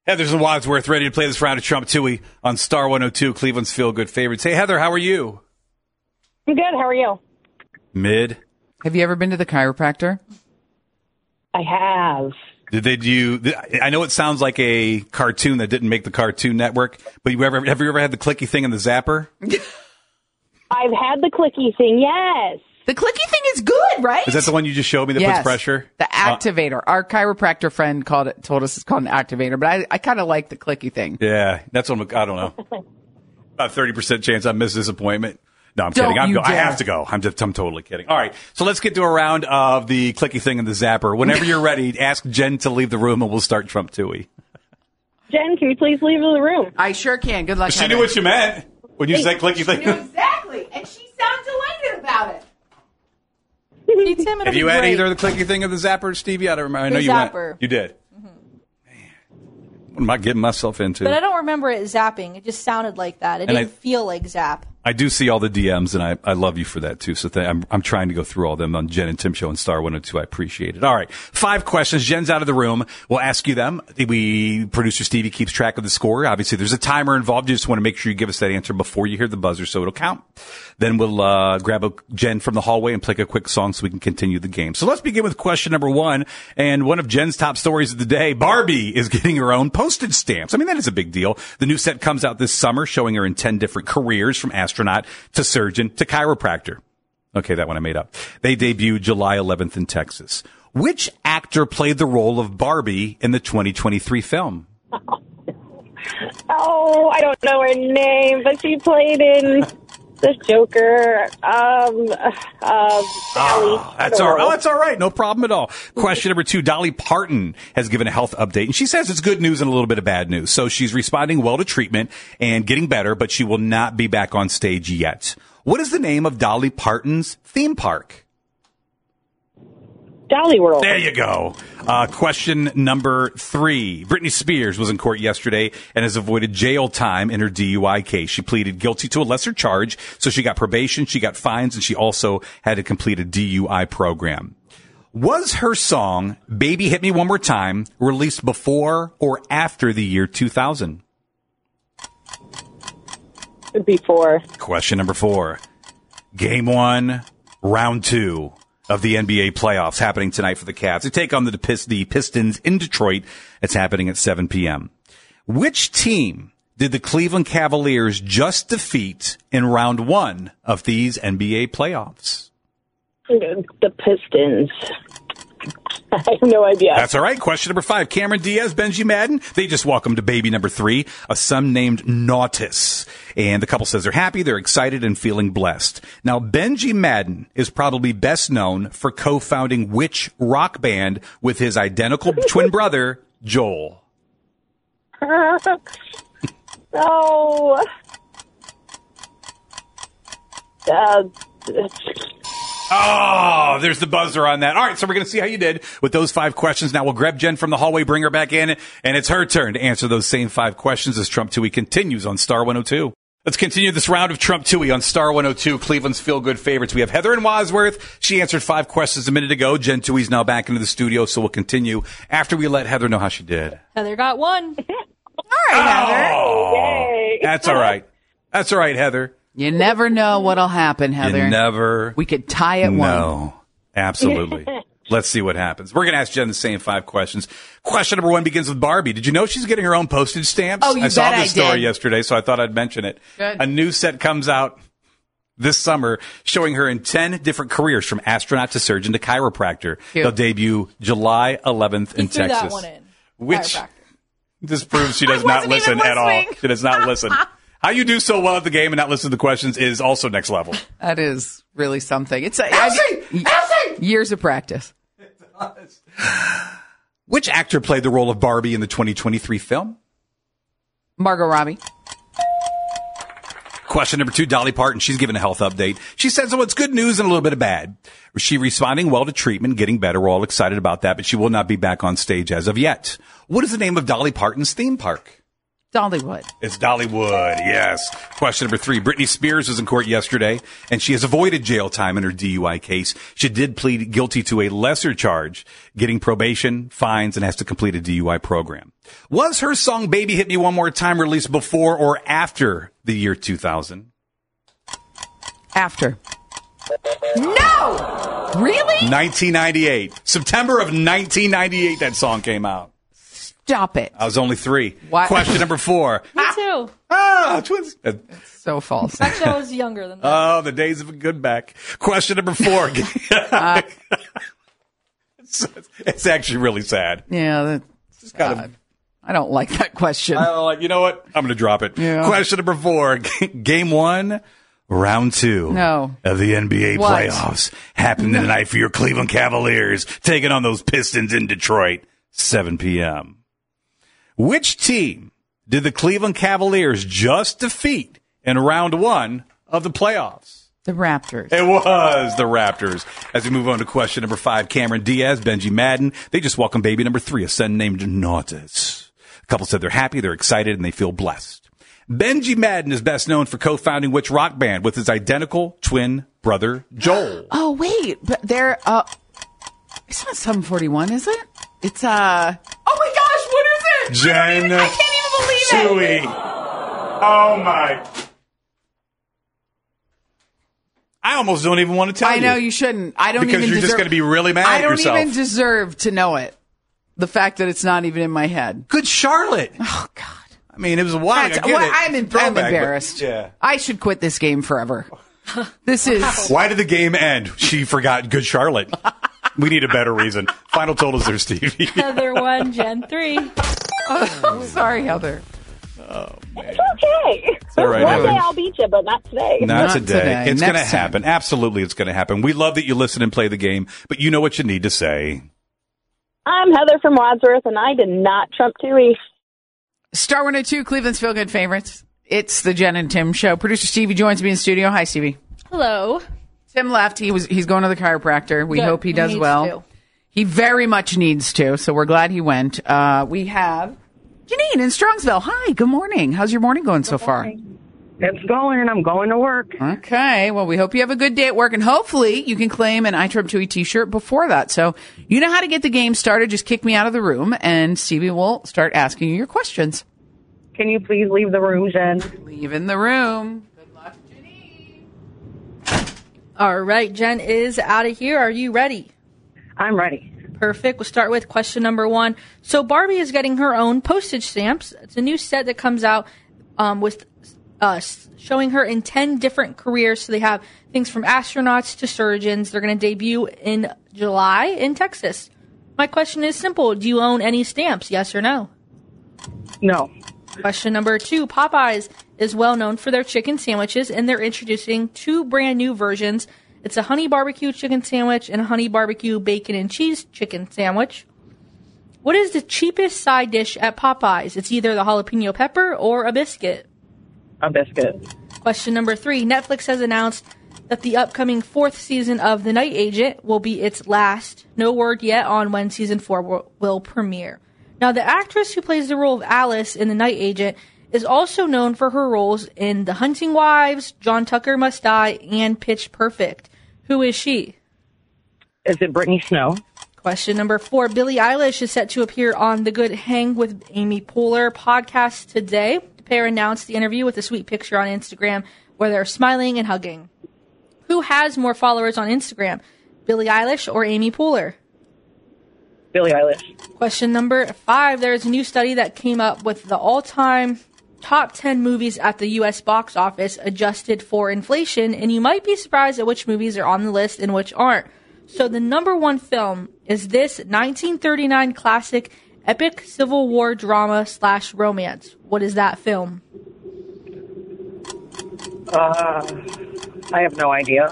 Heather's and Wadsworth ready to play this round of Trump Tui on Star 102, Cleveland's feel-good favorites. Hey, Heather, how are you? I'm good. How are you? Mid. Have you ever been to the chiropractor? I have. Did they do? I know it sounds like a cartoon that didn't make the Cartoon Network, but have you ever had the clicky thing in the zapper? I've had the clicky thing, yes. The clicky thing is good, right? Is that the one you just showed me that puts pressure? The activator. Our chiropractor friend told us it's called an activator, but I kind of like the clicky thing. Yeah, that's what I don't know. About 30% chance I miss this appointment. No, I'm Don't kidding. you I dare. have to go. I'm totally kidding. All right, so let's get to a round of the clicky thing and the zapper. Whenever you're ready, ask Jen to leave the room, and we'll start Trump Tui. Jen, can you please leave the room? I sure can. Good luck, She Heather. knew what you meant when you said clicky She thing. knew exactly, and she sounds elated about it. Have you had either the clicky thing or the zapper, Stevie? I don't remember. I know The you zapper. went. You did. Man, what am I getting myself into? But I don't remember it zapping. It just sounded like that. It didn't feel like zap. I do see all the DMs, and I love you for that, too. So I'm trying to go through all them on Jen and Tim Show and Star 102. I appreciate it. All right. 5 questions. Jen's out of the room. We'll ask you them. Producer Stevie keeps track of the score. Obviously, there's a timer involved. You just want to make sure you give us that answer before you hear the buzzer so it'll count. Then we'll grab a Jen from the hallway and play a quick song so we can continue the game. So let's begin with question number 1. And one of Jen's top stories of the day, Barbie is getting her own postage stamps. I mean, that is a big deal. The new set comes out this summer showing her in 10 different careers, from astronaut to surgeon to chiropractor. Okay, that one I made up. They debuted July 11th in Texas. Which actor played the role of Barbie in the 2023 film? Oh, I don't know her name, but she played in The Joker. Sally. That's all right. Oh, that's all right. No problem at all. Question number 2. Dolly Parton has given a health update, and she says it's good news and a little bit of bad news. So she's responding well to treatment and getting better, but she will not be back on stage yet. What is the name of Dolly Parton's theme park? Dolly World. There you go. Question number 3. Britney Spears was in court yesterday and has avoided jail time in her DUI case. She pleaded guilty to a lesser charge, so she got probation, she got fines, and she also had to complete a DUI program. Was her song, Baby Hit Me One More Time, released before or after the year 2000? Before. Question number 4. Game 1, round 2 of the NBA playoffs happening tonight for the Cavs. They take on the Pistons in Detroit. It's happening at 7 p.m. Which team did the Cleveland Cavaliers just defeat in round 1 of these NBA playoffs? The Pistons. I have no idea. That's all right. Question number 5. Cameron Diaz, Benji Madden, they just welcomed baby number 3, a son named Nautis. And the couple says they're happy, they're excited, and feeling blessed. Now, Benji Madden is probably best known for co-founding which rock band with his identical twin brother, Joel? Oh. Oh, there's the buzzer on that. All right, so we're going to see how you did with those 5 questions. Now we'll grab Jen from the hallway, bring her back in, and it's her turn to answer those same 5 questions as Trump Tui continues on Star 102. Let's continue this round of Trump Tui on Star 102, Cleveland's feel-good favorites. We have Heather in Wadsworth. She answered 5 questions a minute ago. Jen Tui's now back into the studio, so we'll continue after we let Heather know how she did. Heather got 1. All right, Heather. Oh, Yay. that's all right. That's all right, Heather. You never know what'll happen, Heather. You never. We could tie at 1. No, absolutely. Let's see what happens. We're going to ask Jen the same 5 questions. Question number 1 begins with Barbie. Did you know she's getting her own postage stamps? Oh, you I saw bet this I story did. yesterday, so I thought I'd mention it. Good. A new set comes out this summer showing her in 10 different careers, from astronaut to surgeon to chiropractor. Cute. They'll debut July 11th in He threw Texas. that one in. Which Chiropractor. this proves she does I not wasn't even listen at all. listening. She does not listen. How you do so well at the game and not listen to the questions is also next level. That is really something. It's Elsie! years of practice. Which actor played the role of Barbie in the 2023 film? Margot Robbie. Question number 2, Dolly Parton. She's given a health update. She says, oh, it's good news and a little bit of bad. She responding well to treatment, getting better. We're all excited about that, but she will not be back on stage as of yet. What is the name of Dolly Parton's theme park? Dollywood. It's Dollywood, yes. Question number 3. Britney Spears was in court yesterday, and she has avoided jail time in her DUI case. She did plead guilty to a lesser charge, getting probation, fines, and has to complete a DUI program. Was her song Baby Hit Me One More Time released before or after the year 2000? After. No! Really? 1998. September of 1998 that song came out. Stop it. I was only 3. What? Question number 4. Me too. Twins. So false. Actually, I was younger than that. Oh, the days of a good back. Question number 4. It's actually really sad. Yeah, It's kind of, I don't like that question. I'm like, you know what? I'm going to drop it. Yeah. Question number 4. Game 1, round 2 No. of the NBA What? playoffs happened tonight for your Cleveland Cavaliers, taking on those Pistons in Detroit, 7 p.m. Which team did the Cleveland Cavaliers just defeat in round 1 of the playoffs? The Raptors. It was the Raptors. As we move on to question number 5, Cameron Diaz, Benji Madden. They just welcomed baby number 3, a son named Nautis. A couple said they're happy, they're excited, and they feel blessed. Benji Madden is best known for co-founding which rock band with his identical twin brother, Joel? Oh, wait. But they're, it's not 741, is it? It's, oh my gosh, what is it? Jen. I can't even believe it. Suey. Oh my. I almost don't even want to tell you. I know you shouldn't. I don't because even you're deserve, just going to be really mad I at don't yourself. even deserve to know it. The fact that it's not even in my head. Good Charlotte. Oh, God. I mean, it was a while. I get it. I'm Throwback, but- embarrassed. Yeah. I should quit this game forever. This is... Why did the game end? She forgot Good Charlotte. We need a better reason. Final totals there, Stevie. Heather 1, Jen 3. I'm sorry, Heather. It's okay. all right, One Heather. day I'll beat you, but not today. Not Not today. today. It's going to Next time. happen. Absolutely, it's going to happen. We love that you listen and play the game, but you know what you need to say. I'm Heather from Wadsworth, and I did not trump Tui. Star 102, Cleveland's Feel Good Favorites. It's the Jen and Tim Show. Producer Stevie joins me in studio. Hi, Stevie. Hello. Tim left. He's going to the chiropractor. We Good. hope he does needs well. to. He very much needs to, so we're glad he went. We have Janine in Strongsville. Hi, good morning. How's your morning going so far? It's going. I'm going to work. Okay. Well, we hope you have a good day at work, and hopefully you can claim an I Trump Tui t-shirt before that. So you know how to get the game started. Just kick me out of the room, and Stevie will start asking you your questions. Can you please leave the room, Jen? Leave in the room. Good luck, Janine. All right, Jen is out of here. Are you ready? I'm ready. Perfect. We'll start with question number 1. So Barbie is getting her own postage stamps. It's a new set that comes out with showing her in 10 different careers. So they have things from astronauts to surgeons. They're going to debut in July in Texas. My question is simple. Do you own any stamps? Yes or no? No. Question number 2. Popeyes is well known for their chicken sandwiches, and they're introducing 2 brand new versions. It's a honey barbecue chicken sandwich and a honey barbecue bacon and cheese chicken sandwich. What is the cheapest side dish at Popeyes? It's either the jalapeno pepper or a biscuit. A biscuit. Question number 3. Netflix has announced that the upcoming 4th season of The Night Agent will be its last. No word yet on when season 4 will premiere. Now, the actress who plays the role of Alice in The Night Agent is also known for her roles in The Hunting Wives, John Tucker Must Die, and Pitch Perfect. Who is she? Is it Brittany Snow? Question number 4. Billie Eilish is set to appear on the Good Hang with Amy Poehler podcast today. The pair announced the interview with a sweet picture on Instagram where they're smiling and hugging. Who has more followers on Instagram, Billie Eilish or Amy Poehler? Billie Eilish. Question number 5. There's a new study that came up with the all-time top 10 movies at the U.S. box office adjusted for inflation, and you might be surprised at which movies are on the list and which aren't. So the number 1 film is this 1939 classic epic Civil War drama / romance. What is that film? I have no idea.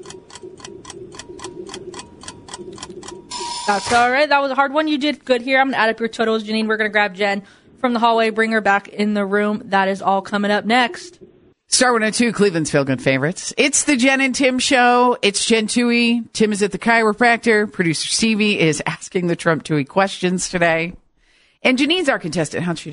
That's all right. That was a hard one. You did good here. I'm going to add up your totals, Janine. We're going to grab Jen from the hallway, bring her back in the room. That is all coming up next. Star 102, Cleveland's Feel Good Favorites. It's the Jen and Tim Show. It's Jen Tui. Tim is at the chiropractor. Producer Stevie is asking the Trump Tui questions today. And Janine's our contestant. How'd she do?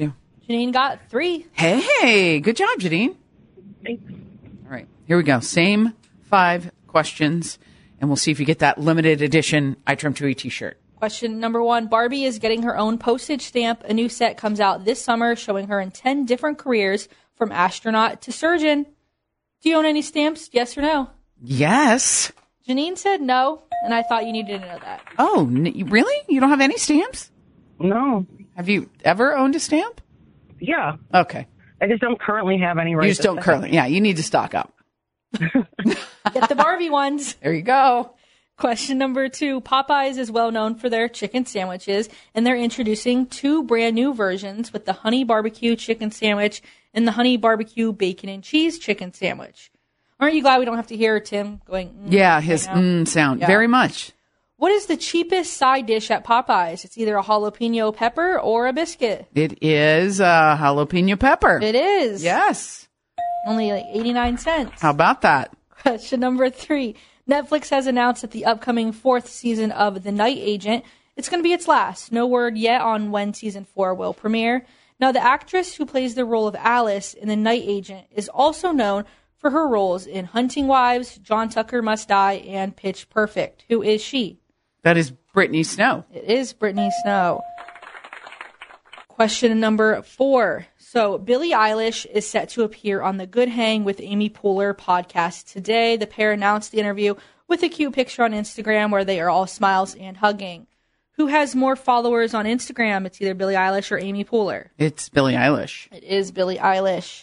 Janine got 3. Hey, good job, Janine. Thanks. All right, here we go. Same 5 questions, and we'll see if you get that limited edition I Trim to Eat t-shirt. Question number 1. Barbie is getting her own postage stamp. A new set comes out this summer showing her in 10 different careers from astronaut to surgeon. Do you own any stamps? Yes or no? Yes. Janine said no, and I thought you needed to know that. Oh, really? You don't have any stamps? No. Have you ever owned a stamp? Yeah. Okay. I just don't currently have any right You just this don't second. currently. Yeah, you need to stock up. Get the Barbie ones. There you go. Question number 2. Popeyes is well known for their chicken sandwiches, and they're introducing 2 brand new versions with the honey barbecue chicken sandwich and the honey barbecue bacon and cheese chicken sandwich. Aren't you glad we don't have to hear Tim going, Yeah, his right now? sound. Yeah. Very much. What is the cheapest side dish at Popeyes? It's either a jalapeno pepper or a biscuit. It is jalapeno pepper. It is. Yes. Only like 89 cents. How about that? Question number 3. Netflix has announced that the upcoming 4th season of The Night Agent, it's going to be its last. No word yet on when season 4 will premiere. Now, the actress who plays the role of Alice in The Night Agent is also known for her roles in Hunting Wives, John Tucker Must Die, and Pitch Perfect. Who is she? That is Brittany Snow. It is Brittany Snow. Question number 4. So, Billie Eilish is set to appear on the Good Hang with Amy Poehler podcast today. The pair announced the interview with a cute picture on Instagram where they are all smiles and hugging. Who has more followers on Instagram? It's either Billie Eilish or Amy Poehler. It's Billie Eilish. It is Billie Eilish.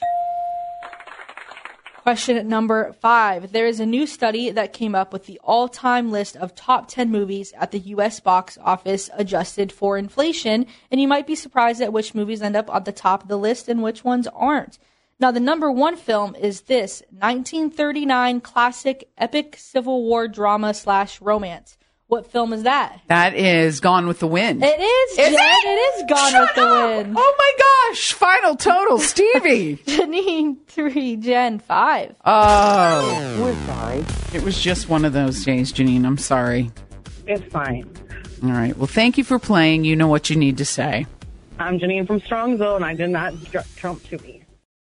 Question number 5. There is a new study that came up with the all-time list of top 10 movies at the U.S. box office adjusted for inflation, and you might be surprised at which movies end up at the top of the list and which ones aren't. Now, the number 1 film is this 1939 classic epic Civil War drama / romance. What film is that? That is Gone with the Wind. It is, Jen. It is Gone with the Wind. Oh my gosh. Final total, Stevie. Janine 3, Jen 5. Oh. We're sorry. It was just one of those days, Janine. I'm sorry. It's fine. All right. Well, thank you for playing. You know what you need to say. I'm Janine from Strongsville, and I did not trump to me.